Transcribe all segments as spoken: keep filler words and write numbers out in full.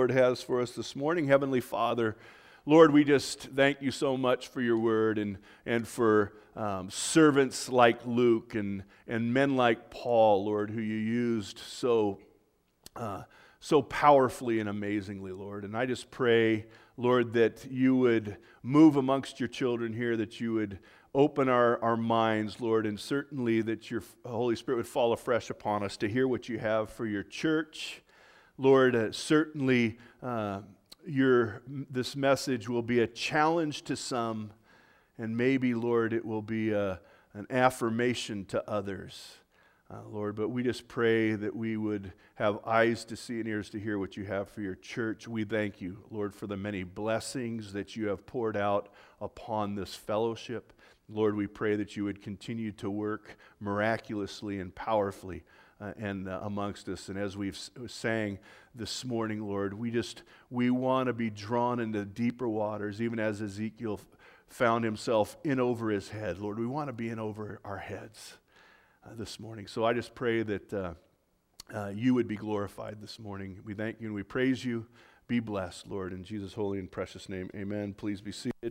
Lord, has for us this morning. Heavenly Father, Lord, we just thank you so much for your word and, and for um, servants like Luke and, and men like Paul, Lord, who you used so uh, so powerfully and amazingly, Lord. And I just pray, Lord, that you would move amongst your children here, that you would open our, our minds, Lord, and certainly that your Holy Spirit would fall afresh upon us to hear what you have for your church. Lord, uh, certainly uh, your this message will be a challenge to some, and maybe, Lord, it will be a, an affirmation to others. Uh, Lord, but we just pray that we would have eyes to see and ears to hear what you have for your church. We thank you, Lord, for the many blessings that you have poured out upon this fellowship. Lord, we pray that you would continue to work miraculously and powerfully uh, and uh, amongst us. And as we've s- sang this morning, Lord, we just, we want to be drawn into deeper waters, even as Ezekiel f- found himself in over his head. Lord, we want to be in over our heads uh, this morning. So I just pray that uh, uh, you would be glorified this morning. We thank you and we praise you. Be blessed, Lord, in Jesus' holy and precious name. Amen. Please be seated.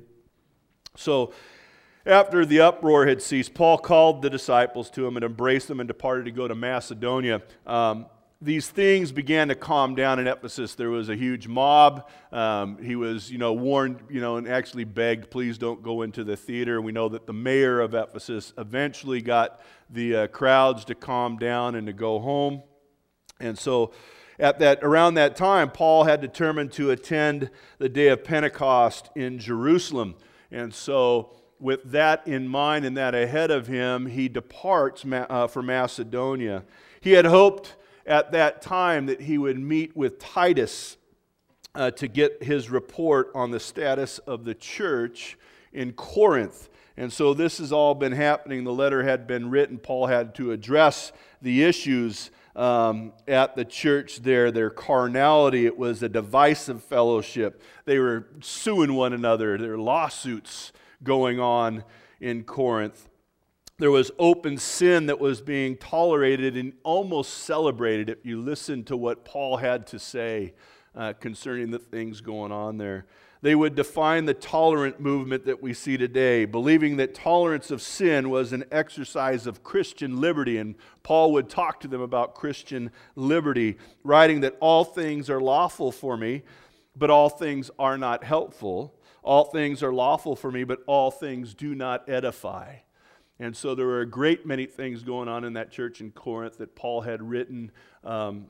So, after the uproar had ceased, Paul called the disciples to him and embraced them and departed to go to Macedonia. Um, these things began to calm down in Ephesus. There was a huge mob. Um, he was, you know, warned, you know, and actually begged, please don't go into the theater. We know that the mayor of Ephesus eventually got the uh, crowds to calm down and to go home. And so at that around that time, Paul had determined to attend the day of Pentecost in Jerusalem. And so with that in mind and that ahead of him, he departs uh, for Macedonia. He had hoped at that time that he would meet with Titus uh, to get his report on the status of the church in Corinth. And so this has all been happening. The letter had been written. Paul had to address the issues um, at the church there, their carnality. It was a divisive fellowship. They were suing one another. There were lawsuits going on in Corinth. There was open sin that was being tolerated and almost celebrated if you listen to what Paul had to say uh, concerning the things going on there. They would define the tolerant movement that we see today, believing that tolerance of sin was an exercise of Christian liberty, and Paul would talk to them about Christian liberty, writing that all things are lawful for me, but all things are not helpful. All things are lawful for me, but all things do not edify. And so there were a great many things going on in that church in Corinth that Paul had written um,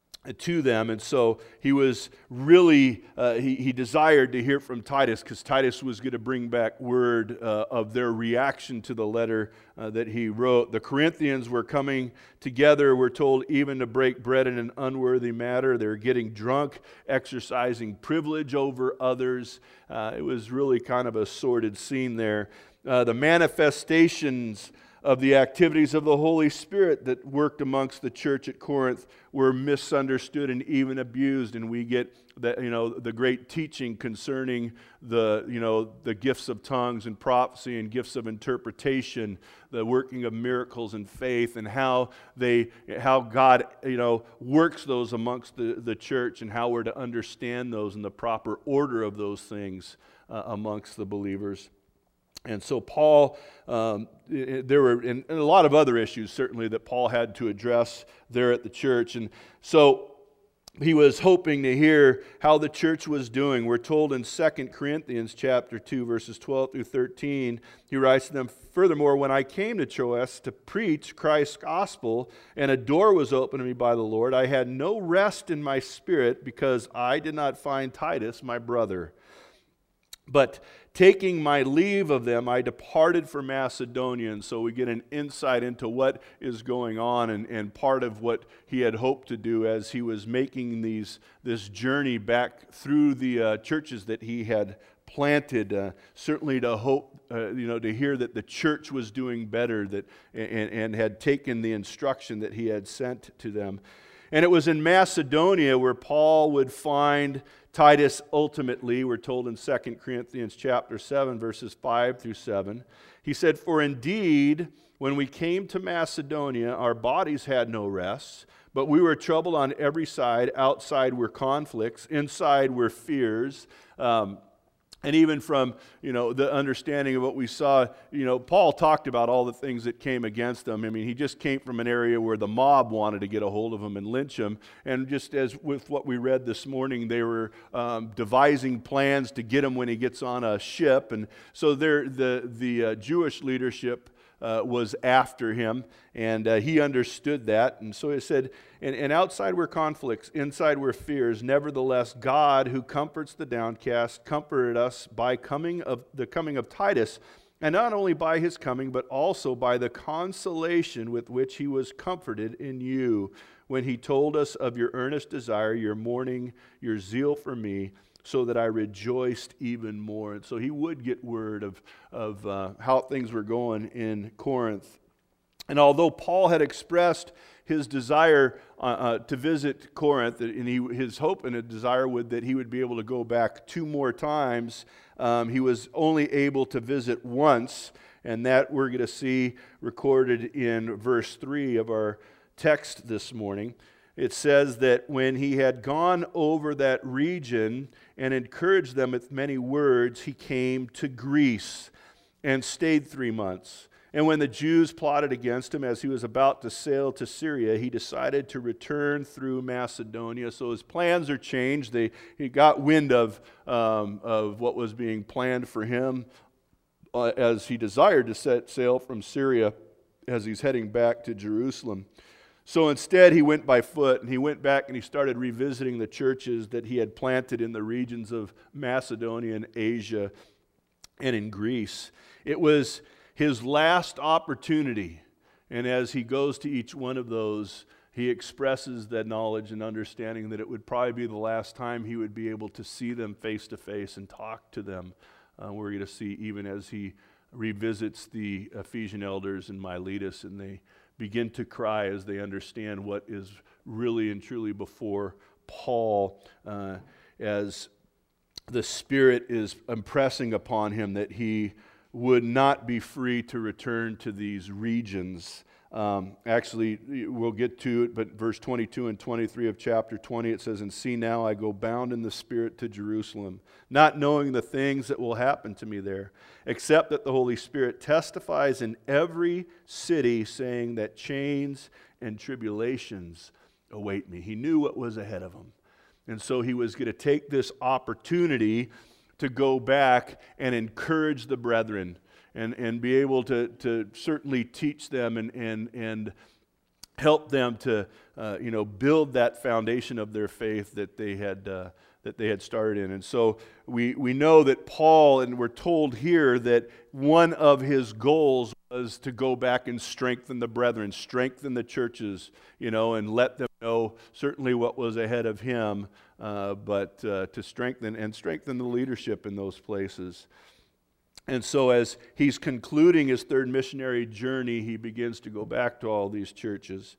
to them. And so he was really, uh, he, he desired to hear from Titus, because Titus was going to bring back word uh, of their reaction to the letter uh, that he wrote. The Corinthians were coming together, we're told, even to break bread in an unworthy matter. They're getting drunk, exercising privilege over others. Uh, it was really kind of a sordid scene there. Uh, the manifestations of the activities of the Holy Spirit that worked amongst the church at Corinth were misunderstood and even abused, and we get the, you know, the great teaching concerning the, you know, the gifts of tongues and prophecy and gifts of interpretation, the working of miracles and faith, and how they, how God, you know, works those amongst the, the church, and how we're to understand those and the proper order of those things uh, amongst the believers. And so Paul, um, there were and, and a lot of other issues certainly that Paul had to address there at the church. And so he was hoping to hear how the church was doing. We're told in Second Corinthians chapter two, verses twelve through thirteen, he writes to them, furthermore, when I came to Troas to preach Christ's gospel, and a door was opened to me by the Lord, I had no rest in my spirit, because I did not find Titus, my brother. But taking my leave of them, I departed for Macedonia. And so we get an insight into what is going on, and, and part of what he had hoped to do as he was making these this journey back through the uh, churches that he had planted. Uh, certainly to hope, uh, you know, to hear that the church was doing better, that and, and had taken the instruction that he had sent to them. And it was in Macedonia where Paul would find Titus ultimately. We're told in Second Corinthians chapter seven, verses five through seven. He said, "For indeed, when we came to Macedonia, our bodies had no rest, but we were troubled on every side. Outside were conflicts, inside were fears." Um, and even from, you know, the understanding of what we saw, you know, Paul talked about all the things that came against him. I mean, he just came from an area where the mob wanted to get a hold of him and lynch him. And just as with what we read this morning, they were um, devising plans to get him when he gets on a ship. And so there, the, the uh, Jewish leadership Uh, was after him, and uh, he understood that. And so it said, and, and outside were conflicts, inside were fears. Nevertheless, God, who comforts the downcast, comforted us by coming of the coming of Titus, and not only by his coming, but also by the consolation with which he was comforted in you, when he told us of your earnest desire, your mourning, your zeal for me, so that I rejoiced even more. And so he would get word of, of uh, how things were going in Corinth. And although Paul had expressed his desire uh, uh, to visit Corinth, and he, his hope and a desire would that he would be able to go back two more times, um, he was only able to visit once, and that we're going to see recorded in verse three of our text this morning. It says that when he had gone over that region and encouraged them with many words, he came to Greece and stayed three months. And when the Jews plotted against him as he was about to sail to Syria, he decided to return through Macedonia. So his plans are changed. They, he got wind of, um, of what was being planned for him uh, as he desired to set sail from Syria as he's heading back to Jerusalem. So instead, he went by foot, and he went back and he started revisiting the churches that he had planted in the regions of Macedonia and Asia and in Greece. It was his last opportunity, and as he goes to each one of those, he expresses that knowledge and understanding that it would probably be the last time he would be able to see them face to face and talk to them. Uh, we're going to see even as he revisits the Ephesian elders in Miletus, and they begin to cry as they understand what is really and truly before Paul, uh, as the Spirit is impressing upon him that he would not be free to return to these regions. Um, actually, we'll get to it, but verse twenty-two and twenty-three of chapter twenty, it says, "And see now I go bound in the Spirit to Jerusalem, not knowing the things that will happen to me there, except that the Holy Spirit testifies in every city, saying that chains and tribulations await me." He knew what was ahead of him. And so he was going to take this opportunity to go back and encourage the brethren, and, and be able to, to certainly teach them and, and, and help them to uh, you know, build that foundation of their faith that they had uh, that they had started in. And so we, we know that Paul, and we're told here that one of his goals was to go back and strengthen the brethren, strengthen the churches, you know, and let them know certainly what was ahead of him, uh, but uh, to strengthen and strengthen the leadership in those places. And so as he's concluding his third missionary journey, he begins to go back to all these churches.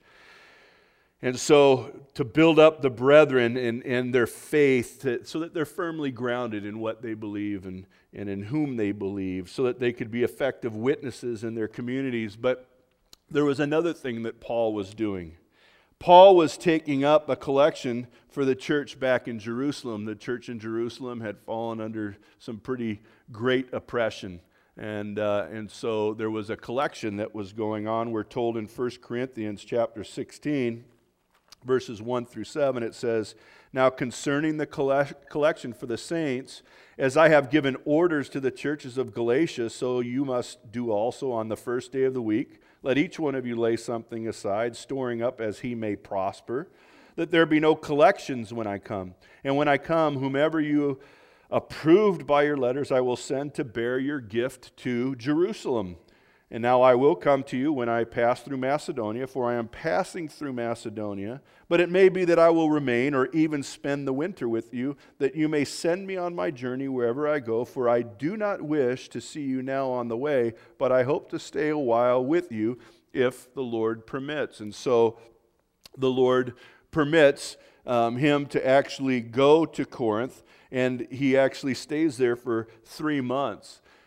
And so to build up the brethren and, and their faith to, so that they're firmly grounded in what they believe and, and in whom they believe, so that they could be effective witnesses in their communities. But there was another thing that Paul was doing. Paul was taking up a collection for the church back in Jerusalem. The church in Jerusalem had fallen under some pretty great oppression. And uh, and so there was a collection that was going on. We're told in First Corinthians chapter sixteen, verses one through seven, it says, "Now concerning the collection for the saints, as I have given orders to the churches of Galatia, so you must do also on the first day of the week. Let each one of you lay something aside, storing up as he may prosper, that there be no collections when I come. And when I come, whomever you approved by your letters, I will send to bear your gift to Jerusalem. And now I will come to you when I pass through Macedonia, for I am passing through Macedonia. But it may be that I will remain or even spend the winter with you, that you may send me on my journey wherever I go. For I do not wish to see you now on the way, but I hope to stay a while with you if the Lord permits." And so the Lord permits um, him to actually go to Corinth, and he actually stays there for three months.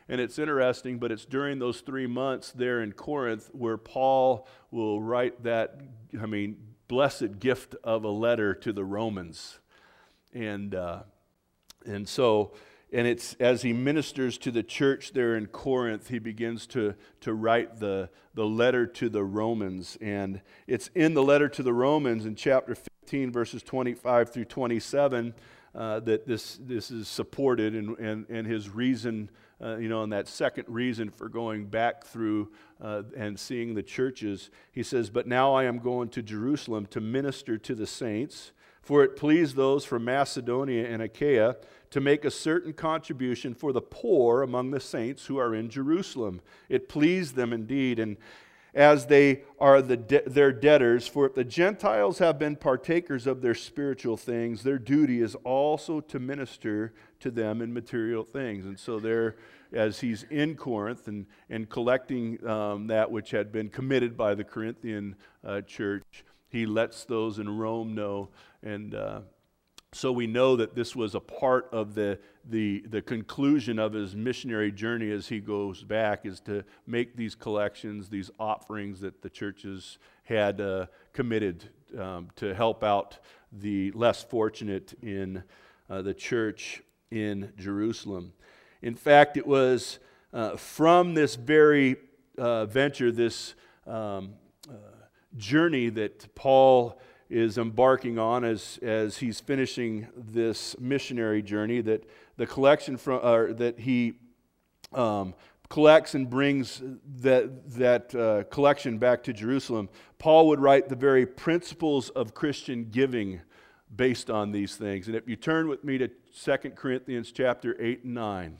And it's interesting, but it's during those three months there in Corinth where Paul will write that, I mean, blessed gift of a letter to the Romans. And uh, and so, and it's as he ministers to the church there in Corinth, he begins to, to write the, the letter to the Romans. And it's in the letter to the Romans in chapter fifteen, verses twenty-five through twenty-seven, uh, that this this is supported, and, and, and his reason, uh, you know, and that second reason for going back through uh, and seeing the churches. He says, "But now I am going to Jerusalem to minister to the saints, for it pleased those from Macedonia and Achaia to make a certain contribution for the poor among the saints who are in Jerusalem. It pleased them indeed, and as they are the de- their debtors, for if the Gentiles have been partakers of their spiritual things, their duty is also to minister to them in material things." And so there, as he's in Corinth and, and collecting um, that which had been committed by the Corinthian uh, church, he lets those in Rome know. And uh, so we know that this was a part of the, the, the conclusion of his missionary journey as he goes back, is to make these collections, these offerings that the churches had uh, committed um, to help out the less fortunate in uh, the church in Jerusalem. In fact, it was uh, from this very uh, venture, this um, uh, journey that Paul is embarking on as, as he's finishing this missionary journey, that the collection from uh, that he um, collects and brings that, that uh, collection back to Jerusalem. Paul would write the very principles of Christian giving based on these things. And if you turn with me to Second Corinthians chapter eight and nine.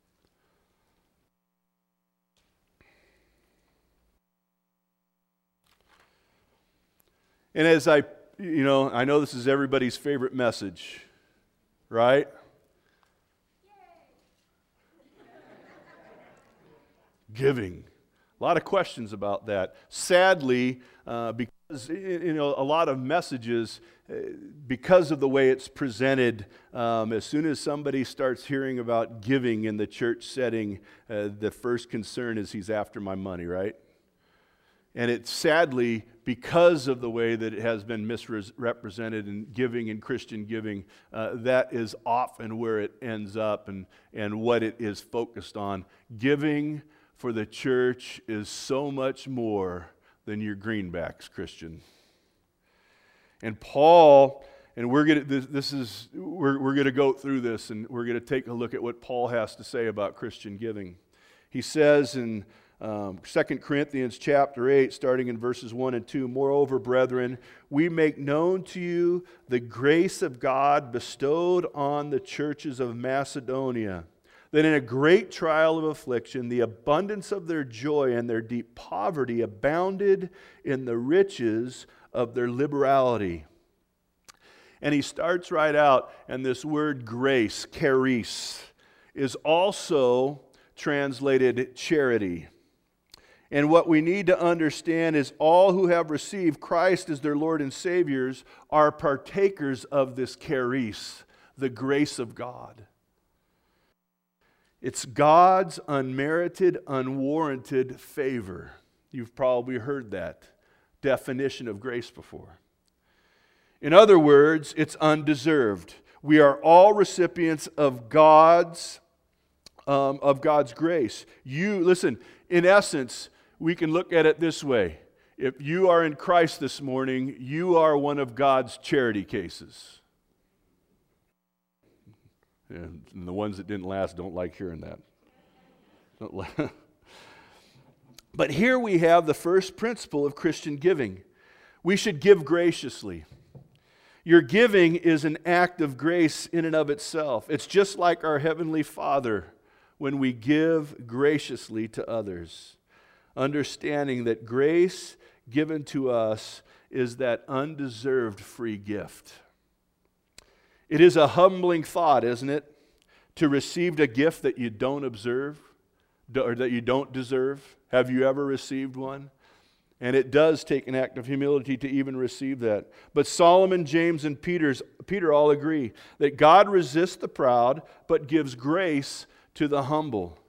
And as I, you know, I know this is everybody's favorite message, right? Giving. A lot of questions about that. Sadly, uh, because, you know, a lot of messages, uh, because of the way it's presented, um, as soon as somebody starts hearing about giving in the church setting, uh, the first concern is he's after my money, right? And it's sadly, because of the way that it has been misrepresented in giving and Christian giving, uh, that is often where it ends up and, and what it is focused on. Giving for the church is so much more than your greenbacks, Christian. And Paul, and we're gonna this, this is we're we're gonna go through this, and we're gonna take a look at what Paul has to say about Christian giving. He says in Um, Second Corinthians chapter eight, starting in verses one and two, "Moreover, brethren, we make known to you the grace of God bestowed on the churches of Macedonia, that in a great trial of affliction, the abundance of their joy and their deep poverty abounded in the riches of their liberality." And he starts right out, and this word grace, charis, is also translated charity. And what we need to understand is all who have received Christ as their Lord and Saviors are partakers of this charis, the grace of God. It's God's unmerited, unwarranted favor. You've probably heard that definition of grace before. In other words, it's undeserved. We are all recipients of God's um, of God's grace. You listen. In essence, we can look at it this way. If you are in Christ this morning, you are one of God's charity cases. And the ones that didn't last don't like hearing that. But here we have the first principle of Christian giving. We should give graciously. Your giving is an act of grace in and of itself. It's just like our Heavenly Father when we give graciously to others, understanding that grace given to us is that undeserved free gift. It is a humbling thought, isn't it, to receive a gift that you don't observe or that you don't deserve. Have you ever received one? And it does take an act of humility to even receive that. But Solomon, James, and Peter's, Peter all agree that God resists the proud but gives grace to the humble.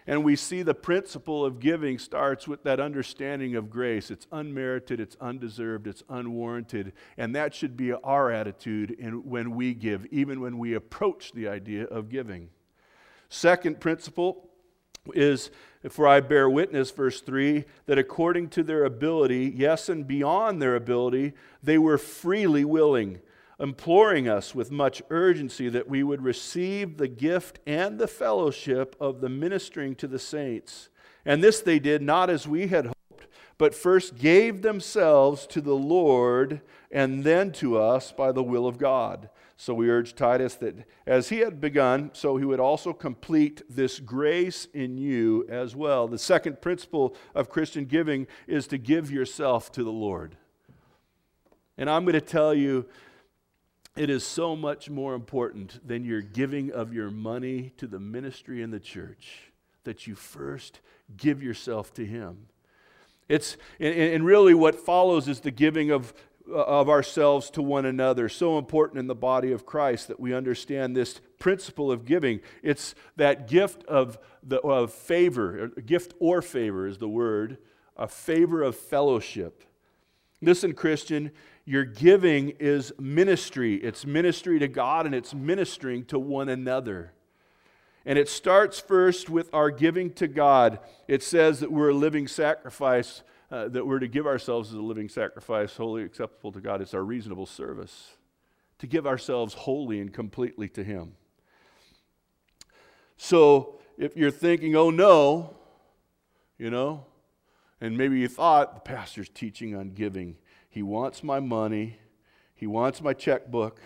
And we see the principle of giving starts with that understanding of grace. It's unmerited, it's undeserved, it's unwarranted. And that should be our attitude in, when we give, even when we approach the idea of giving. Second principle is, for I bear witness, verse three, that according to their ability, yes, and beyond their ability, they were freely willing, imploring us with much urgency that we would receive the gift and the fellowship of the ministering to the saints. And this they did not as we had hoped, but first gave themselves to the Lord and then to us by the will of God. So we urge Titus that as he had begun, so he would also complete this grace in you as well. The second principle of Christian giving is to give yourself to the Lord. And I'm going to tell you, it is so much more important than your giving of your money to the ministry in the church that you first give yourself to Him. It's and, and really what follows is the giving of of ourselves to one another. So important in the body of Christ that we understand this principle of giving. It's that gift of the of favor, gift or favor is the word, a favor of fellowship. Listen, Christian, your giving is ministry. It's ministry to God and it's ministering to one another. And it starts first with our giving to God. It says that we're a living sacrifice, uh, that we're to give ourselves as a living sacrifice, wholly acceptable to God. It's our reasonable service, to give ourselves wholly and completely to Him. So if you're thinking, oh no, you know, and maybe you thought, the pastor's teaching on giving. He wants my money. He wants my checkbook.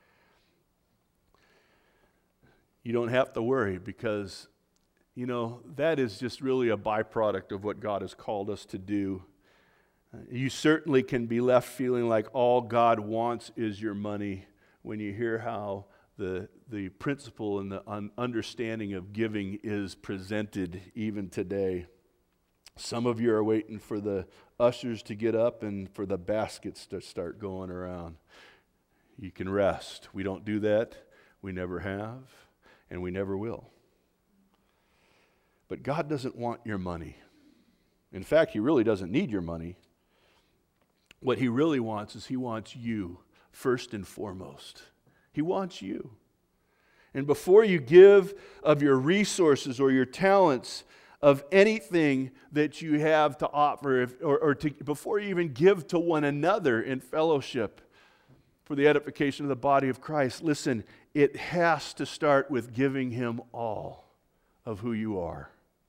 You don't have to worry because, you know, that is just really a byproduct of what God has called us to do. You certainly can be left feeling like all God wants is your money when you hear how the, the principle and the un- understanding of giving is presented even today. Some of you are waiting for the ushers to get up and for the baskets to start going around. You can rest. We don't do that. We never have, and we never will. But God doesn't want your money. In fact, He really doesn't need your money. What He really wants is He wants you first and foremost. He wants you. And before you give of your resources or your talents, of anything that you have to offer, if, or, or to, before you even give to one another in fellowship for the edification of the body of Christ, listen, it has to start with giving Him all of who you are.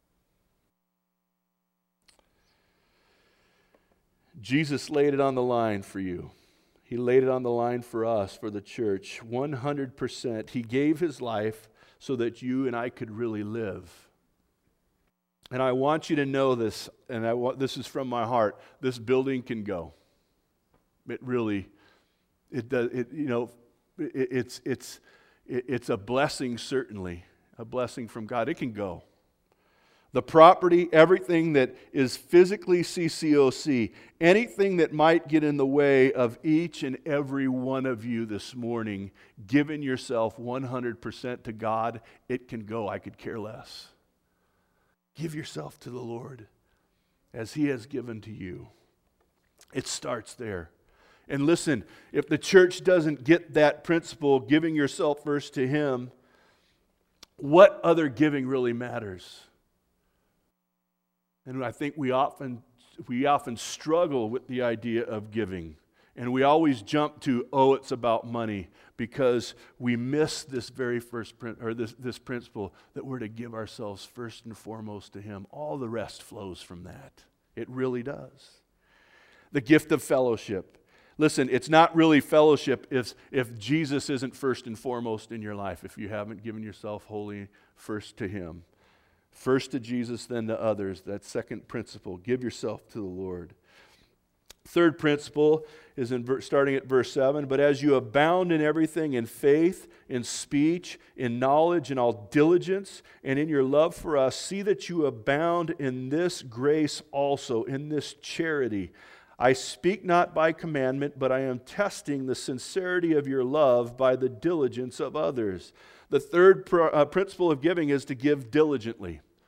Jesus laid it on the line for you. He laid it on the line for us, for the church, one hundred percent. He gave His life so that you and I could really live. And I want you to know this, and I want, this is from my heart. This building can go. It really, it does. It you know, it, it's it's it, it's a blessing, certainly a blessing from God. It can go. The property, everything that is physically C C O C, anything that might get in the way of each and every one of you this morning, giving yourself one hundred percent to God, it can go. I could care less. Give yourself to the Lord as He has given to you. It starts there. And listen, if the church doesn't get that principle, giving yourself first to Him, what other giving really matters? And I think we often we often struggle with the idea of giving. And we always jump to, oh, it's about money, because we miss this very first prin- or this, this principle that we're to give ourselves first and foremost to Him. All the rest flows from that. It really does. The gift of fellowship. Listen, it's not really fellowship if, if Jesus isn't first and foremost in your life, if you haven't given yourself wholly first to Him. First to Jesus, then to others. That second principle. Give yourself to the Lord. Third principle is in ver- starting at verse seven. But as you abound in everything, in faith, in speech, in knowledge, in all diligence, and in your love for us, see that you abound in this grace also, in this charity. I speak not by commandment, but I am testing the sincerity of your love by the diligence of others. The third pr- uh, principle of giving is to give diligently.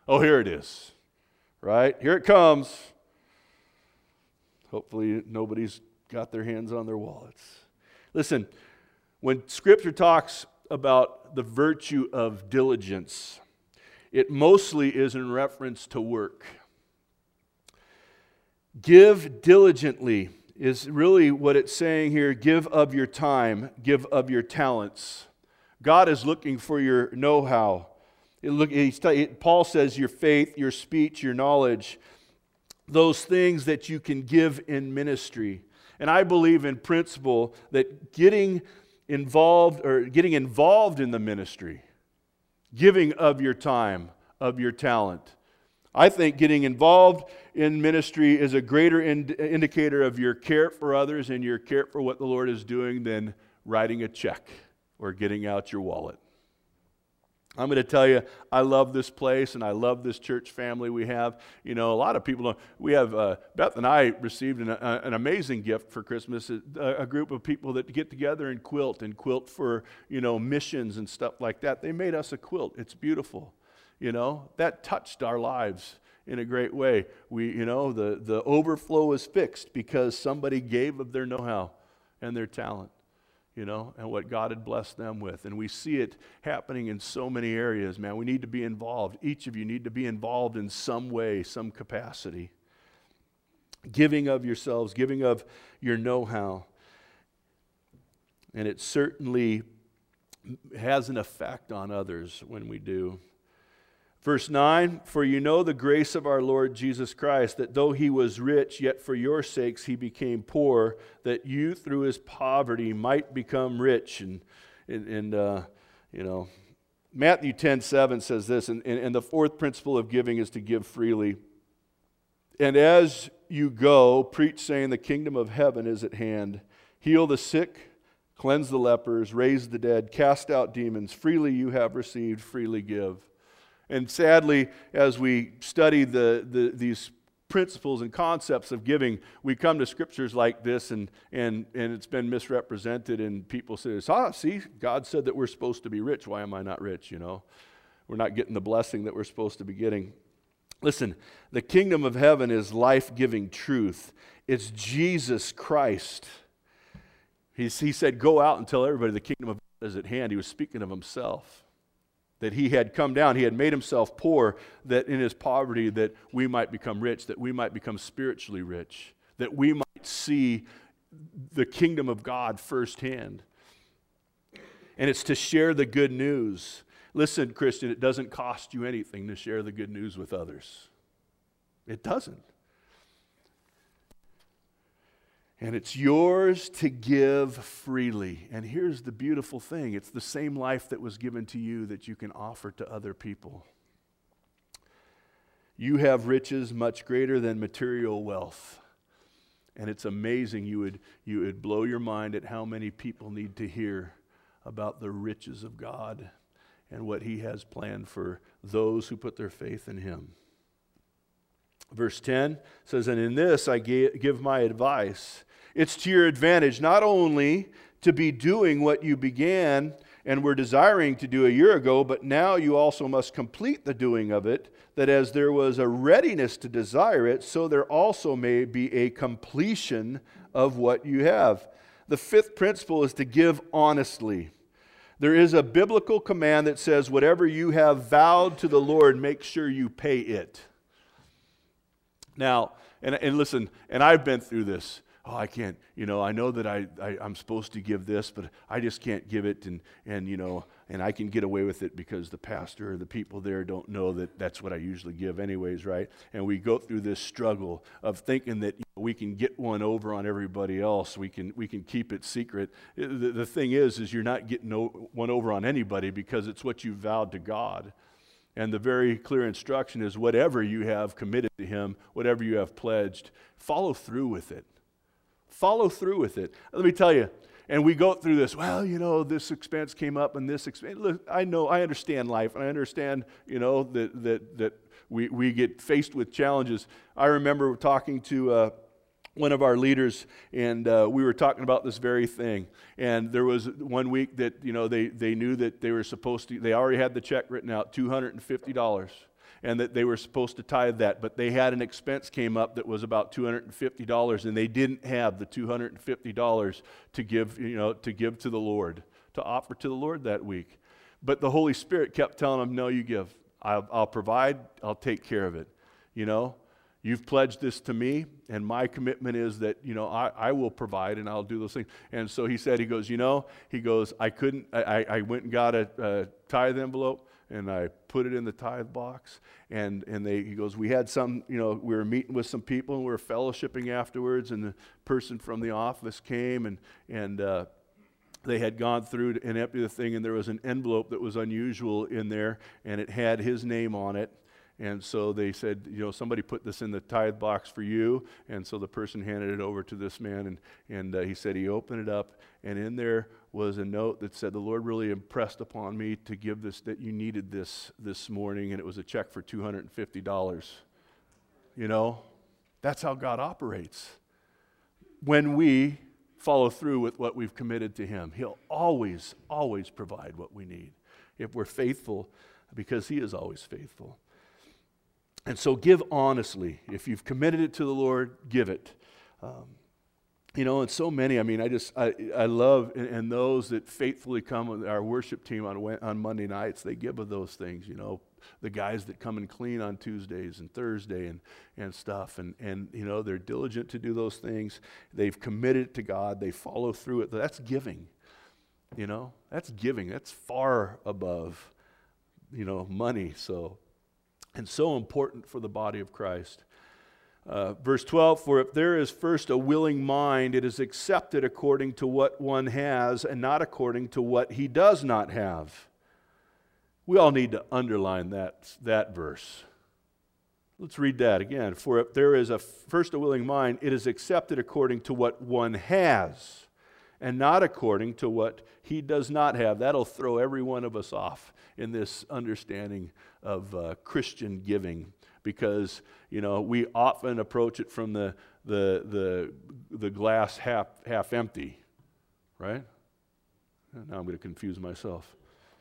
Oh, here it is, right? Here it comes. Hopefully nobody's got their hands on their wallets. Listen, when Scripture talks about the virtue of diligence, it mostly is in reference to work. Give diligently is really what it's saying here. Give of your time, give of your talents. God is looking for your know-how. It look, it, Paul says your faith, your speech, your knowledge, those things that you can give in ministry. And I believe in principle that getting involved or getting involved in the ministry, giving of your time, of your talent. I think getting involved in ministry is a greater ind- indicator of your care for others and your care for what the Lord is doing than writing a check or getting out your wallet. I'm going to tell you, I love this place and I love this church family we have. You know, a lot of people don't. We have, uh, Beth and I received an, uh, an amazing gift for Christmas, a, a group of people that get together and quilt and quilt for, you know, missions and stuff like that. They made us a quilt. It's beautiful. You know, that touched our lives in a great way. We, you know, the, the overflow is fixed because somebody gave of their know-how and their talent. You know, and what God had blessed them with. And we see it happening in so many areas, man. We need to be involved. Each of you need to be involved in some way, some capacity. Giving of yourselves, giving of your know-how. And it certainly has an effect on others when we do. Verse nine, for you know the grace of our Lord Jesus Christ, that though he was rich, yet for your sakes he became poor, that you through his poverty might become rich. And, and, and uh, you know, Matthew ten seven says this, and, and, and the fourth principle of giving is to give freely. And as you go, preach saying the kingdom of heaven is at hand. Heal the sick, cleanse the lepers, raise the dead, cast out demons. Freely you have received, freely give. And sadly, as we study the, the, these principles and concepts of giving, we come to scriptures like this, and, and, and it's been misrepresented, and people say, ah, see, God said that we're supposed to be rich. Why am I not rich, you know? We're not getting the blessing that we're supposed to be getting. Listen, the kingdom of heaven is life-giving truth. It's Jesus Christ. He's, he said, go out and tell everybody the kingdom of heaven is at hand. He was speaking of himself. That he had come down, he had made himself poor, that in his poverty that we might become rich, that we might become spiritually rich, that we might see the kingdom of God firsthand. And it's to share the good news. Listen, Christian, it doesn't cost you anything to share the good news with others. It doesn't. And it's yours to give freely. And here's the beautiful thing. It's the same life that was given to you that you can offer to other people. You have riches much greater than material wealth. And it's amazing. You would, you would blow your mind at how many people need to hear about the riches of God and what he has planned for those who put their faith in him. Verse ten says, and in this I give my advice. It's to your advantage not only to be doing what you began and were desiring to do a year ago, but now you also must complete the doing of it, that as there was a readiness to desire it, so there also may be a completion of what you have. The fifth principle is to give honestly. There is a biblical command that says, whatever you have vowed to the Lord, make sure you pay it. Now, and, and listen, and I've been through this. Oh, I can't, you know, I know that I, I, I'm supposed to give this, but I just can't give it, and, and, you know, and I can get away with it because the pastor or the people there don't know that that's what I usually give anyways, right? And we go through this struggle of thinking that, you know, we can get one over on everybody else. We can we can keep it secret. The, the thing is, is you're not getting no, one over on anybody because it's what you vowed to God. And the very clear instruction is whatever you have committed to him, whatever you have pledged, follow through with it. Follow through with it. Let me tell you, and we go through this, well, you know, this expense came up and this expense. Look, I know, I understand life, and I understand, you know, that that that we, we get faced with challenges. I remember talking to uh, one of our leaders, and uh, we were talking about this very thing. And there was one week that, you know, they, they knew that they were supposed to, they already had the check written out, two hundred fifty dollars. and that they were supposed to tithe that, but they had an expense came up that was about two hundred fifty dollars, and they didn't have the two hundred fifty dollars to give, you know, to give to the Lord, to offer to the Lord that week. But the Holy Spirit kept telling them, no, you give. I'll, I'll provide. I'll take care of it. You know, you've pledged this to me, and my commitment is that, you know, I, I will provide and I'll do those things. And so he said, he goes, you know, he goes, I couldn't, I, I went and got a, a tithe envelope, and I put it in the tithe box, and, and they, he goes, we had some, you know, we were meeting with some people, and we were fellowshipping afterwards, and the person from the office came, and, and uh, they had gone through and emptied the thing, and there was an envelope that was unusual in there, and it had his name on it. And so they said, you know, somebody put this in the tithe box for you. And so the person handed it over to this man, and, and uh, he said he opened it up, and in there was a note that said, the Lord really impressed upon me to give this, that you needed this this morning, and it was a check for two hundred fifty dollars. You know, that's how God operates. When we follow through with what we've committed to Him, He'll always, always provide what we need if we're faithful, because He is always faithful. And so give honestly. If you've committed it to the Lord, give it. Um, you know, and so many, I mean, I just, I, I love, and, and those that faithfully come with our worship team on, on Monday nights, they give of those things, you know. The guys that come and clean on Tuesdays and Thursday and, and stuff. And, and, you know, they're diligent to do those things. They've committed to God. They follow through it. That's giving, you know. That's giving. That's far above, you know, money, so... and so important for the body of Christ. Uh, verse twelve, for if there is first a willing mind, it is accepted according to what one has and not according to what he does not have. We all need to underline that, that verse. Let's read that again. For if there is a first a willing mind, it is accepted according to what one has and not according to what he does not have. That'll throw every one of us off in this understanding of uh, Christian giving, because, you know, we often approach it from the the the the glass half half empty, right? Now I'm going to confuse myself.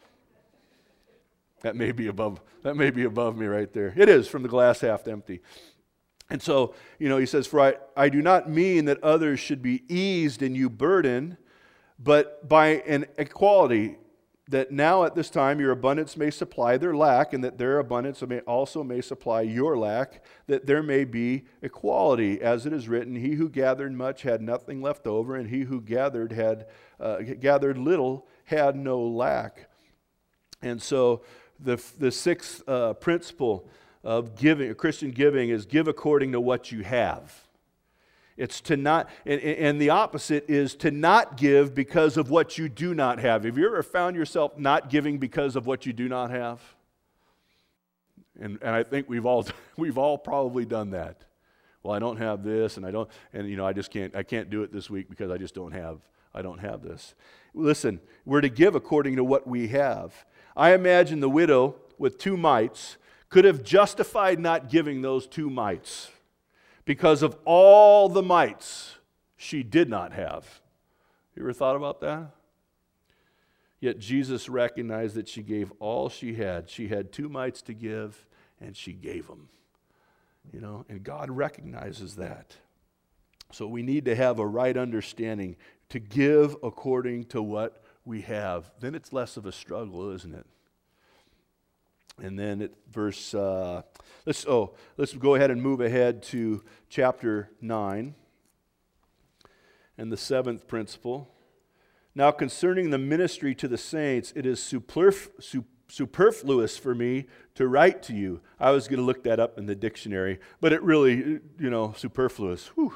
That may be above that may be above me right there. It is from the glass half empty. And so, you know, he says, for I, I do not mean that others should be eased and you burden, but by an equality, that now at this time your abundance may supply their lack, and that their abundance may also may supply your lack, that there may be equality. As it is written, he who gathered much had nothing left over, and he who gathered had uh, gathered little had no lack. And so the, the sixth uh, principle of giving, Christian giving, is give according to what you have. It's to not, and, and the opposite is to not give because of what you do not have. Have you ever found yourself not giving because of what you do not have? And and I think we've all we've all probably done that. Well, I don't have this, and I don't, and you know, I just can't I can't do it this week because I just don't have I don't have this. Listen, we're to give according to what we have. I imagine the widow with two mites could have justified not giving those two mites, because of all the mites she did not have. You ever thought about that? Yet Jesus recognized that she gave all she had. She had two mites to give, and she gave them. You know, and God recognizes that. So we need to have a right understanding to give according to what we have. Then it's less of a struggle, isn't it? And then at verse, uh, let's oh, let's go ahead and move ahead to chapter nine and the seventh principle. Now concerning the ministry to the saints, it is superf- su- superfluous for me to write to you. I was going to look that up in the dictionary, but it really, you know, superfluous. Whew.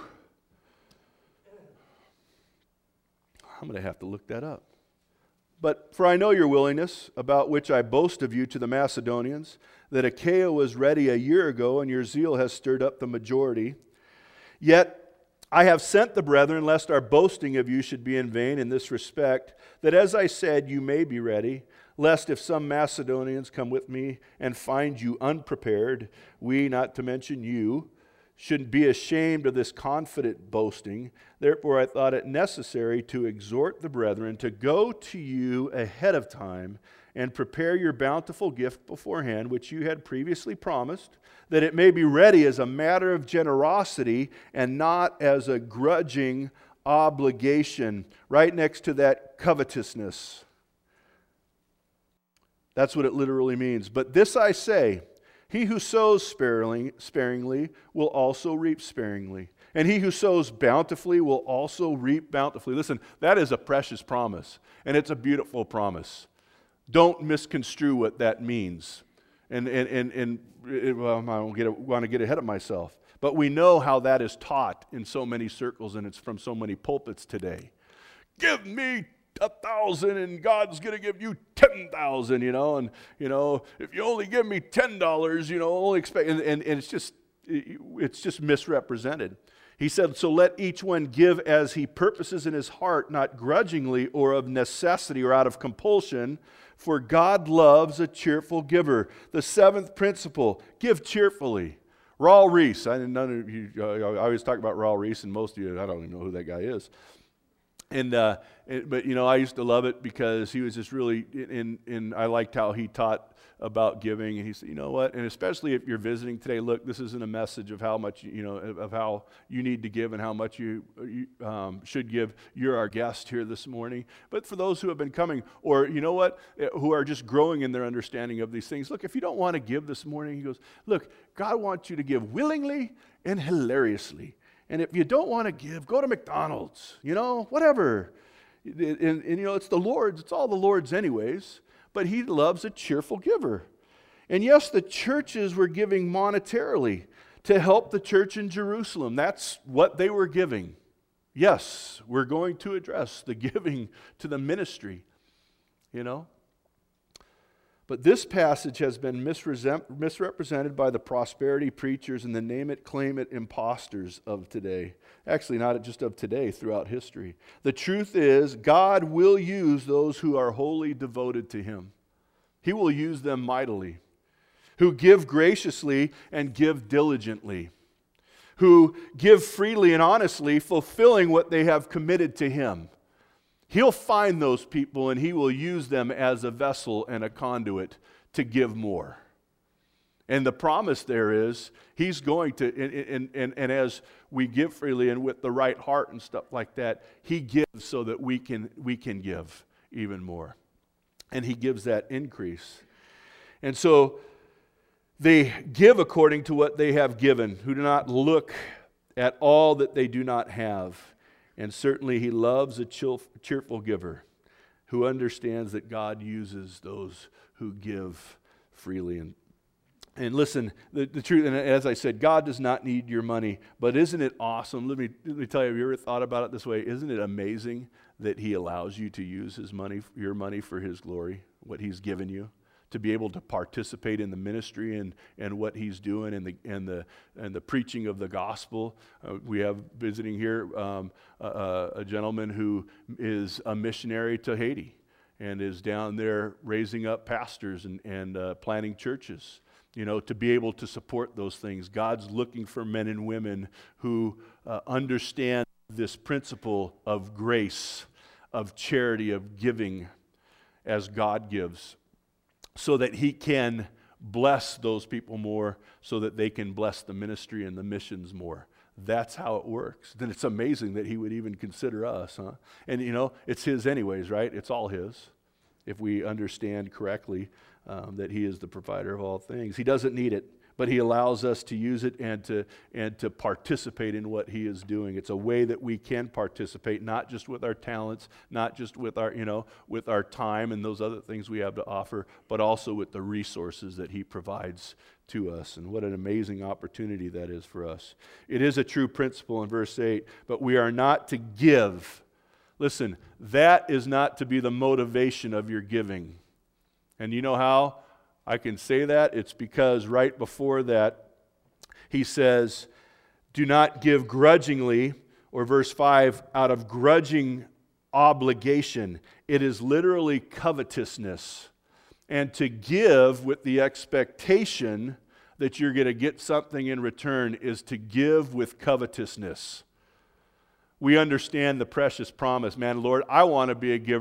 I'm going to have to look that up. But for I know your willingness, about which I boast of you to the Macedonians, that Achaia was ready a year ago, and your zeal has stirred up the majority. Yet I have sent the brethren, lest our boasting of you should be in vain in this respect, that as I said, you may be ready, lest if some Macedonians come with me and find you unprepared, we, not to mention you, shouldn't be ashamed of this confident boasting. Therefore I thought it necessary to exhort the brethren to go to you ahead of time and prepare your bountiful gift beforehand, which you had previously promised, that it may be ready as a matter of generosity and not as a grudging obligation. Right next to that, covetousness. That's what it literally means. But this I say, he who sows sparingly, sparingly will also reap sparingly. And he who sows bountifully will also reap bountifully. Listen, that is a precious promise, and it's a beautiful promise. Don't misconstrue what that means. And, and, and, and it, well, I don't get, want to get ahead of myself. But we know how that is taught in so many circles, and it's from so many pulpits today. Give me a thousand and God's going to give you ten thousand, you know, and, you know, if you only give me ten dollars, you know, only expect, and, and, and it's just, it's just misrepresented. He said, so let each one give as he purposes in his heart, not grudgingly or of necessity or out of compulsion, for God loves a cheerful giver. The seventh principle, give cheerfully. Raul Reese, I none of you, uh, I always talk about Raul Reese, and most of you, I don't even know who that guy is. And uh, it, but you know, I used to love it because he was just really, in, in, I liked how he taught about giving. And he said, you know what? And especially if you're visiting today, look, this isn't a message of how much you know of how you need to give and how much you, you um, should give. You're our guest here this morning. But for those who have been coming, or you know what, who are just growing in their understanding of these things, look, if you don't want to give this morning, he goes, look, God wants you to give willingly and hilariously. And if you don't want to give, go to McDonald's, you know, whatever. And, and, and, you know, it's the Lord's. It's all the Lord's anyways. But he loves a cheerful giver. And yes, the churches were giving monetarily to help the church in Jerusalem. That's what they were giving. Yes, we're going to address the giving to the ministry, you know. But this passage has been misrepresented by the prosperity preachers and the name it, claim it imposters of today. Actually, not just of today, throughout history. The truth is, God will use those who are wholly devoted to Him. He will use them mightily. Who give graciously and give diligently. Who give freely and honestly, fulfilling what they have committed to Him. He'll find those people and He will use them as a vessel and a conduit to give more. And the promise there is He's going to, and, and, and, and as we give freely and with the right heart and stuff like that, He gives so that we can, we can give even more. And He gives that increase. And so they give according to what they have given, who do not look at all that they do not have. And certainly He loves a cheerful giver who understands that God uses those who give freely. And, and listen, the, the truth, and as I said, God does not need your money. But isn't it awesome? Let me, let me tell you, have you ever thought about it this way? Isn't it amazing that He allows you to use His money, your money for His glory, what He's given you? To be able to participate in the ministry and, and what He's doing and the and the and the preaching of the gospel. Uh, we have visiting here um, a, a gentleman who is a missionary to Haiti and is down there raising up pastors and and uh, planting churches. You know, to be able to support those things. God's looking for men and women who uh, understand this principle of grace, of charity, of giving as God gives, so that He can bless those people more, so that they can bless the ministry and the missions more. That's how it works. Then it's amazing that He would even consider us, huh? And you know, it's His anyways, right? It's all His, if we understand correctly um, that He is the provider of all things. He doesn't need it, but He allows us to use it and to and to participate in what He is doing. It's a way that we can participate, not just with our talents, not just with our, you know, with our time and those other things we have to offer, but also with the resources that He provides to us. And what an amazing opportunity that is for us. It is a true principle in verse eight, but we are not to give. Listen, that is not to be the motivation of your giving. And you know how I can say that? It's because right before that, he says, do not give grudgingly, or verse five, out of grudging obligation. It is literally covetousness. And to give with the expectation that you're going to get something in return is to give with covetousness. We understand the precious promise. Man, Lord, I want to be a giver.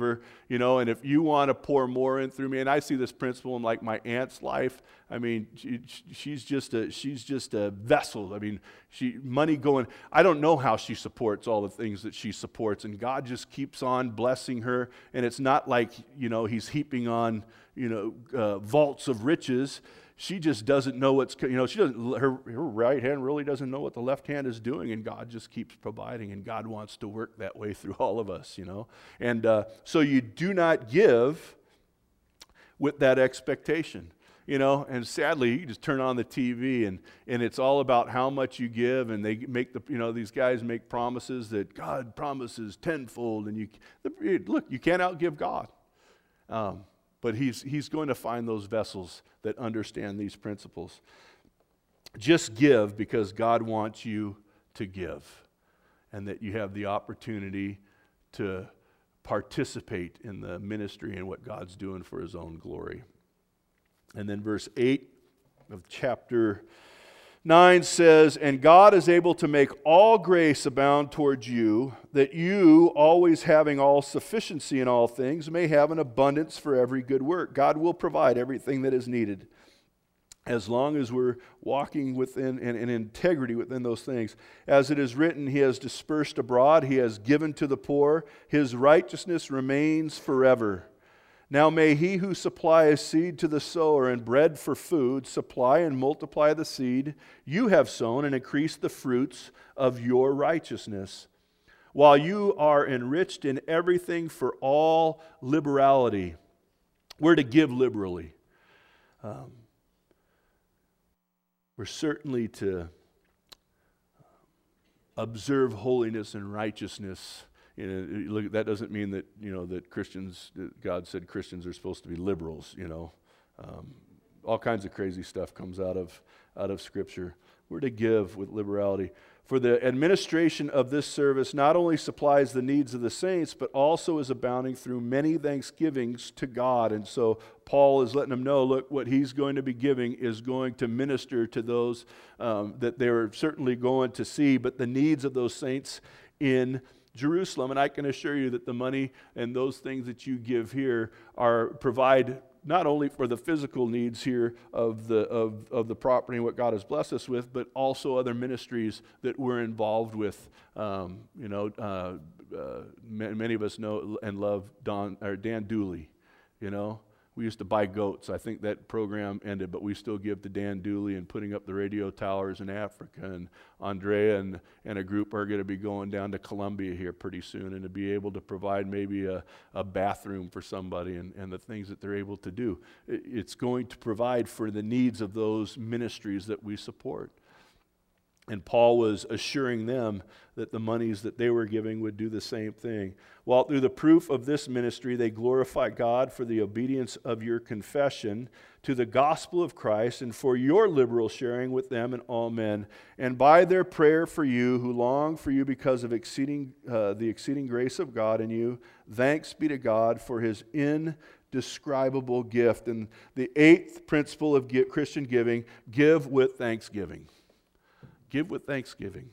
you know, and if you want to pour more in through me, and I see this principle in like my aunt's life. I mean, she, she's just a she's just a vessel. I mean, she money going. I don't know how she supports all the things that she supports, and God just keeps on blessing her. And it's not like, you know, He's heaping on, you know, uh, vaults of riches. She just doesn't know what's, you know, she doesn't, her, her right hand really doesn't know what the left hand is doing, and God just keeps providing, and God wants to work that way through all of us, you know. And uh, so you do not give with that expectation, you know, and sadly, you just turn on the T V, and, and it's all about how much you give, and they make the, you know, these guys make promises that God promises tenfold, and you, look, you can't outgive God. Um, But he's, he's going to find those vessels that understand these principles. Just give because God wants you to give, and that you have the opportunity to participate in the ministry and what God's doing for His own glory. And then verse eight of chapter nine says, "And God is able to make all grace abound towards you, that you, always having all sufficiency in all things, may have an abundance for every good work." God will provide everything that is needed, as long as we're walking within in, in integrity within those things. As it is written, He has dispersed abroad, He has given to the poor, His righteousness remains forever. Now may He who supplies seed to the sower and bread for food supply and multiply the seed you have sown and increase the fruits of your righteousness, while you are enriched in everything for all liberality. We're to give liberally. Um, we're certainly to observe holiness and righteousness. You know, look, that doesn't mean that, you know, that Christians, that God said Christians are supposed to be liberals, you know. Um, all kinds of crazy stuff comes out of, out of Scripture. We're to give with liberality. For the administration of this service not only supplies the needs of the saints, but also is abounding through many thanksgivings to God. And so Paul is letting them know, look, what he's going to be giving is going to minister to those um, that they're certainly going to see, but the needs of those saints in Jerusalem. And I can assure you that the money and those things that you give here are provide not only for the physical needs here of the of, of the property and what God has blessed us with, but also other ministries that we're involved with. Um, you know, uh, uh, many of us know and love Don or Dan Dooley. You know, we used to buy goats. I think that program ended, but we still give to Dan Dooley and putting up the radio towers in Africa. And Andrea and, and a group are going to be going down to Colombia here pretty soon, and to be able to provide maybe a, a bathroom for somebody and, and the things that they're able to do. It, it's going to provide for the needs of those ministries that we support. And Paul was assuring them that the monies that they were giving would do the same thing. While through the proof of this ministry they glorify God for the obedience of your confession to the gospel of Christ, and for your liberal sharing with them and all men, and by their prayer for you who long for you because of exceeding uh, the exceeding grace of God in you, thanks be to God for His indescribable gift. And the eighth principle of Christian giving, give with thanksgiving. Give with thanksgiving.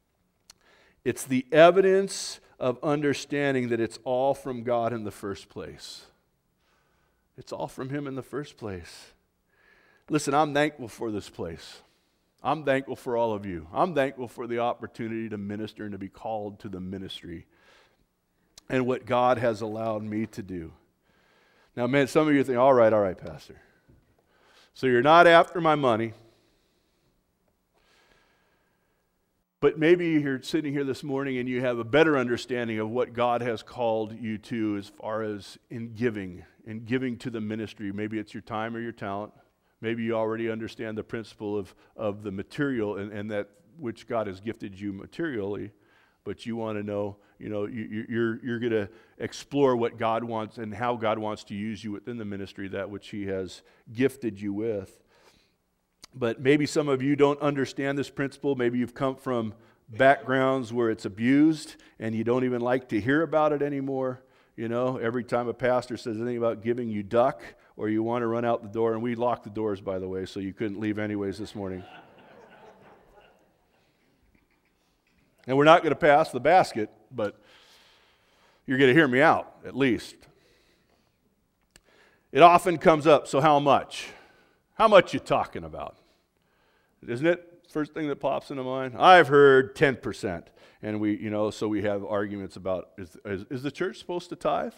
It's the evidence of understanding that it's all from God in the first place. It's all from Him in the first place. Listen, I'm thankful for this place. I'm thankful for all of you. I'm thankful for the opportunity to minister and to be called to the ministry and what God has allowed me to do. Now, man, some of you think, all right, all right, Pastor. So you're not after my money. But maybe you're sitting here this morning and you have a better understanding of what God has called you to as far as in giving, in giving to the ministry. Maybe it's your time or your talent. Maybe you already understand the principle of, of the material and, and that which God has gifted you materially, but you want to know, you know, you, you're, you're going to explore what God wants and how God wants to use you within the ministry, that which He has gifted you with. But maybe some of you don't understand this principle. Maybe you've come from backgrounds where it's abused and you don't even like to hear about it anymore. You know, every time a pastor says anything about giving, you duck or you want to run out the door. And we locked the doors, by the way, so you couldn't leave anyways this morning. And we're not going to pass the basket, but you're going to hear me out, at least. It often comes up, so how much? How much you talking about? Isn't it? First thing that pops into mind. I've heard ten percent. And we, you know, so we have arguments about, is, is, is the church supposed to tithe?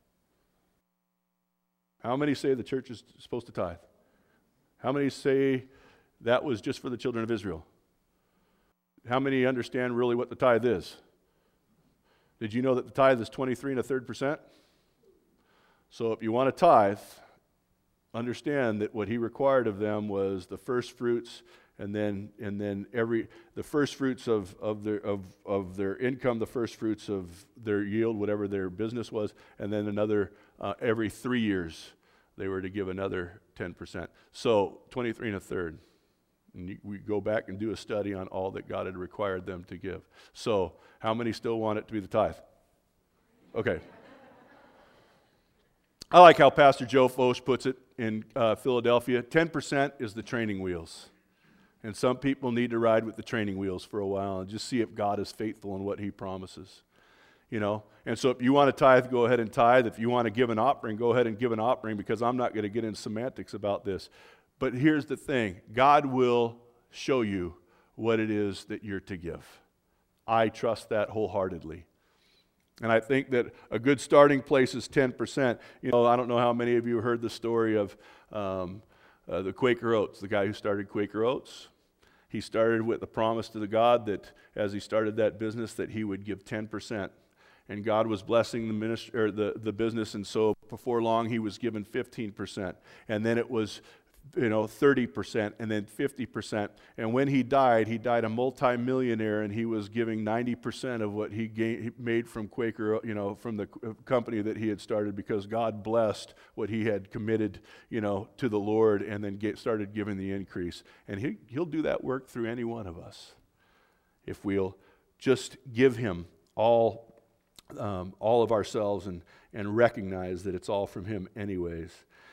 How many say the church is supposed to tithe? How many say that was just for the children of Israel? How many understand really what the tithe is? Did you know that the tithe is twenty-three and a third percent? So if you want to tithe, understand that what he required of them was the first fruits, and then and then every the first fruits of of their of of their income, the first fruits of their yield, whatever their business was, and then another uh, every three years they were to give another ten percent. So twenty-three and a third. And you, we go back and do a study on all that God had required them to give. So how many still want it to be the tithe? Okay. I like how Pastor Joe Focht puts it in uh, Philadelphia. ten percent is the training wheels. And some people need to ride with the training wheels for a while and just see if God is faithful in what he promises. You know? And so if you want to tithe, go ahead and tithe. If you want to give an offering, go ahead and give an offering, because I'm not going to get into semantics about this. But here's the thing. God will show you what it is that you're to give. I trust that wholeheartedly. And I think that a good starting place is ten percent. You know, I don't know how many of you heard the story of um, uh, the Quaker Oats, the guy who started Quaker Oats. He started with a promise to the God that as he started that business that he would give ten percent. And God was blessing the ministry, or the, the business, and so before long he was given fifteen percent. And then it was, you know, thirty percent, and then fifty percent. And when he died, he died a multimillionaire, and he was giving ninety percent of what he, gained, he made from Quaker, you know, from the company that he had started, because God blessed what he had committed, you know, to the Lord, and then get, started giving the increase. And he, he'll do that work through any one of us if we'll just give him all, um, all of ourselves and, and recognize that it's all from him anyways.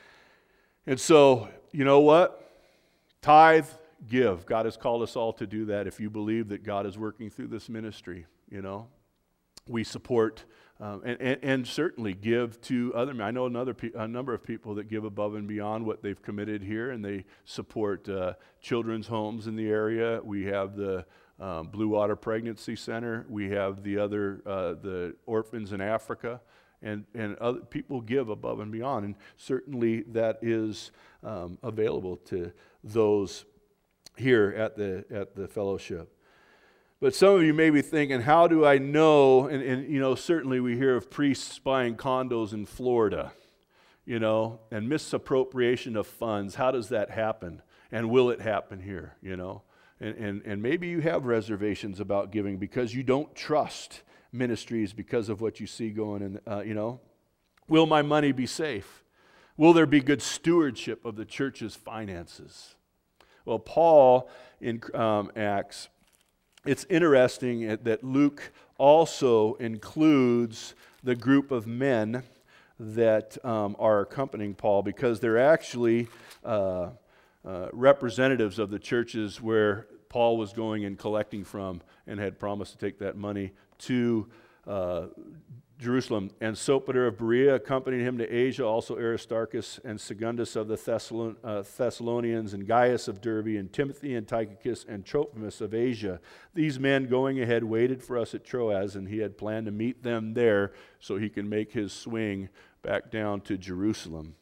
And so, you know what? Tithe, give. God has called us all to do that. If you believe that God is working through this ministry, you know, we support um, and, and, and certainly give to other men. I know another pe- a number of people that give above and beyond what they've committed here, and they support uh, children's homes in the area. We have the um, Blue Water Pregnancy Center. We have the other, uh, the orphans in Africa. And, and other people give above and beyond, and certainly that is um, available to those here at the at the fellowship. But some of you may be thinking, how do I know? And, and you know, certainly we hear of priests buying condos in Florida, you know, and misappropriation of funds. How does that happen? And will it happen here? You know, and and, and maybe you have reservations about giving because you don't trust ministries because of what you see going in, uh, you know. Will my money be safe? Will there be good stewardship of the church's finances? Well, Paul in um, Acts, it's interesting that Luke also includes the group of men that um, are accompanying Paul, because they're actually uh, uh, representatives of the churches where Paul was going and collecting from, and had promised to take that money to uh, Jerusalem. And Sopater of Berea accompanied him to Asia, also Aristarchus and Secundus of the Thessalon- uh, Thessalonians, and Gaius of Derbe, and Timothy and Tychicus and Trophimus of Asia. These men going ahead waited for us at Troas, and he had planned to meet them there so he can make his swing back down to Jerusalem.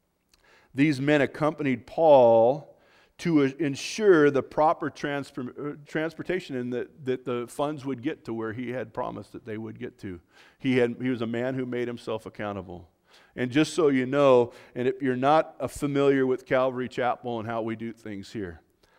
These men accompanied Paul to ensure the proper transfer, transportation, and that, that the funds would get to where he had promised that they would get to. He had he was a man who made himself accountable. And just so you know, and if you're not familiar with Calvary Chapel and how we do things here,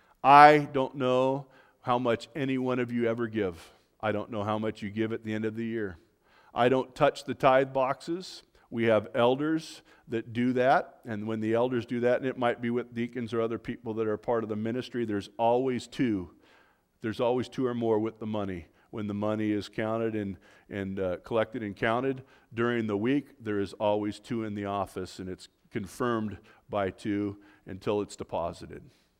I don't know how much any one of you ever give. I don't know how much you give at the end of the year. I don't touch the tithe boxes. We have elders that do that, and when the elders do that, and it might be with deacons or other people that are part of the ministry, there's always two. There's always two or more with the money. When the money is counted and, and uh, collected and counted during the week, there is always two in the office, and it's confirmed by two until it's deposited.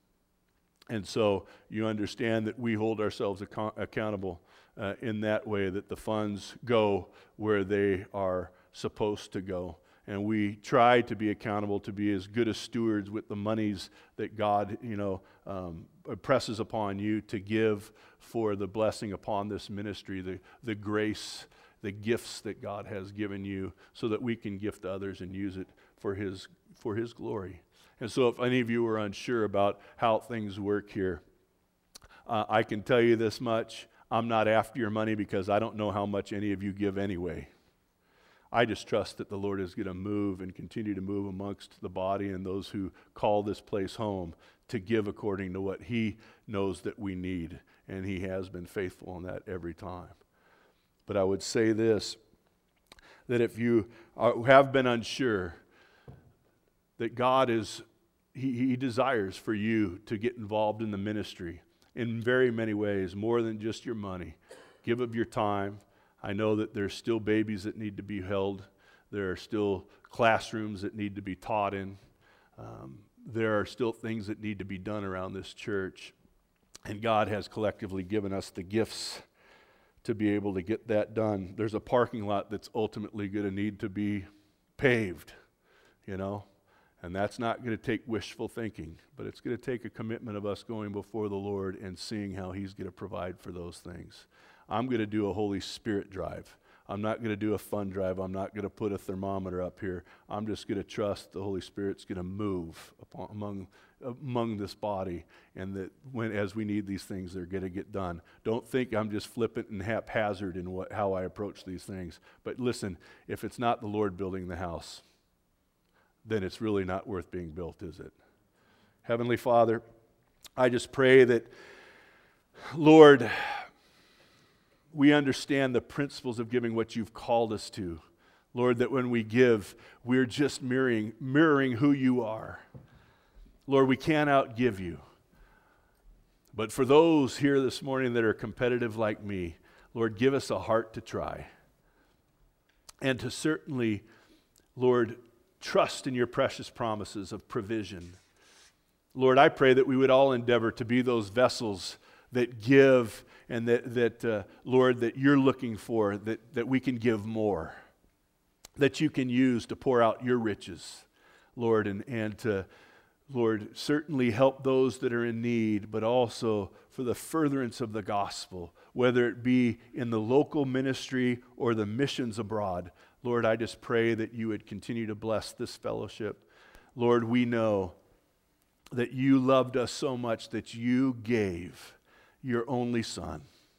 And so you understand that we hold ourselves ac- accountable uh, in that way, that the funds go where they are supposed to go. and we try to be accountable to be as good as stewards with the monies that God, you know, um, presses upon you to give for the blessing upon this ministry, the, the grace, the gifts that God has given you, so that we can gift others and use it for His, for His glory. And so if any of you are unsure about how things work here, uh, I can tell you this much. I'm not after your money because I don't know how much any of you give anyway. I just trust that the Lord is going to move and continue to move amongst the body and those who call this place home to give according to what He knows that we need. And He has been faithful in that every time. But I would say this, that if you are, have been unsure, that God is, he, he desires for you to get involved in the ministry in very many ways, more than just your money. Give of your time. I know that there's still babies that need to be held. There are still classrooms that need to be taught in. Um, there are still things that need to be done around this church. And God has collectively given us the gifts to be able to get that done. There's a parking lot that's ultimately going to need to be paved, you know. And that's not going to take wishful thinking, but it's going to take a commitment of us going before the Lord and seeing how He's going to provide for those things. I'm going to do a Holy Spirit drive. I'm not going to do a fun drive. I'm not going to put a thermometer up here. I'm just going to trust the Holy Spirit's going to move upon, among among this body, and that when as we need these things, they're going to get done. Don't think I'm just flippant and haphazard in what how I approach these things. But listen, if it's not the Lord building the house, then it's really not worth being built, is it? Heavenly Father, I just pray that, Lord, we understand the principles of giving what You've called us to. Lord, that when we give, we're just mirroring, mirroring who You are. Lord, we can't outgive You. But for those here this morning that are competitive like me, Lord, give us a heart to try. And to certainly, Lord, trust in Your precious promises of provision. Lord, I pray that we would all endeavor to be those vessels that give, and that, that uh, Lord, that You're looking for, that, that we can give more, that You can use to pour out Your riches, Lord, and, and to, Lord, certainly help those that are in need, but also for the furtherance of the gospel, whether it be in the local ministry or the missions abroad. Lord, I just pray that You would continue to bless this fellowship. Lord, we know that You loved us so much that You gave Your only Son.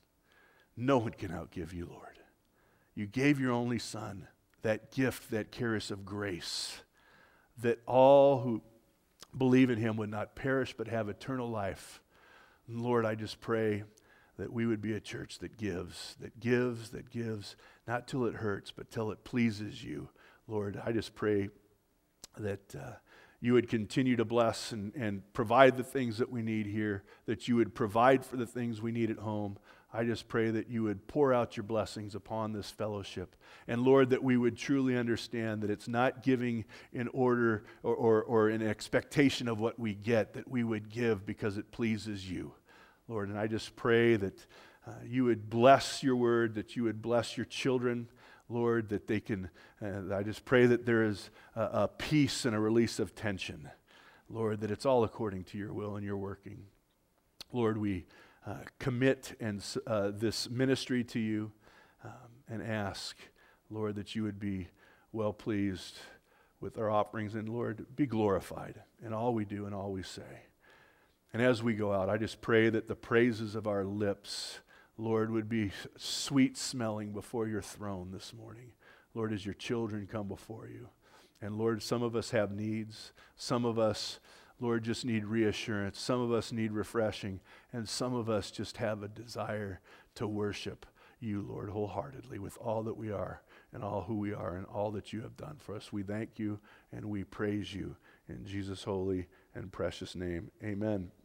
No one can outgive You, Lord. You gave Your only Son, that gift, that charis of grace, that all who believe in Him would not perish but have eternal life. And Lord, I just pray that we would be a church that gives, that gives, that gives, not till it hurts, but till it pleases You. Lord, I just pray that uh, You would continue to bless and, and provide the things that we need here, that You would provide for the things we need at home. I just pray that You would pour out Your blessings upon this fellowship. And Lord, that we would truly understand that it's not giving in order or, or, or in expectation of what we get, that we would give because it pleases You, Lord. And I just pray that uh, You would bless Your word, that You would bless Your children, Lord, that they can, uh, I just pray that there is a, a peace and a release of tension, Lord, that it's all according to Your will and Your working. Lord, we Uh, commit and uh, this ministry to You um, and ask, Lord, that You would be well pleased with our offerings, and Lord, be glorified in all we do and all we say. And as we go out, I just pray that the praises of our lips, Lord, would be sweet smelling before Your throne this morning. Lord, as Your children come before You. And Lord, some of us have needs. Some of us, Lord, just need reassurance. Some of us need refreshing. And some of us just have a desire to worship You, Lord, wholeheartedly with all that we are and all who we are and all that You have done for us. We thank You and we praise You in Jesus' holy and precious name. Amen.